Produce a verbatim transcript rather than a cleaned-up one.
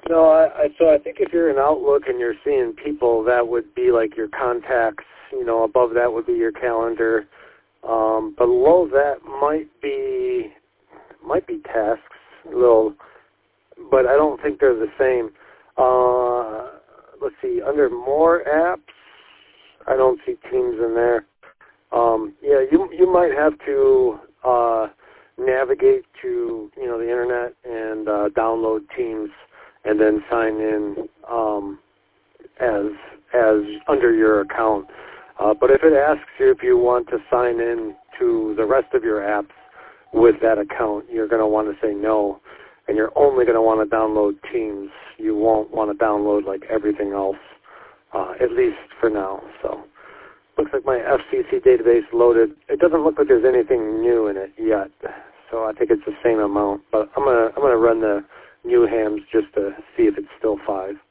No, I, I, so I think if you're in Outlook and you're seeing people, that would be like your contacts. You know, above that would be your calendar. Um, below that might be might be tasks, a little, but I don't think they're the same. Uh, let's see, under more apps, I don't see Teams in there. Um, yeah, you you might have to uh, navigate to you know the internet and uh, download Teams and then sign in um, as as under your account. Uh, but if it asks you if you want to sign in to the rest of your apps with that account, you're going to want to say no, and you're only going to want to download Teams. You won't want to download like everything else, uh, at least for now. So looks like my F C C database loaded. It doesn't look like there's anything new in it yet, so I think it's the same amount. But I'm gonna I'm gonna run the new hams just to see if it's still five.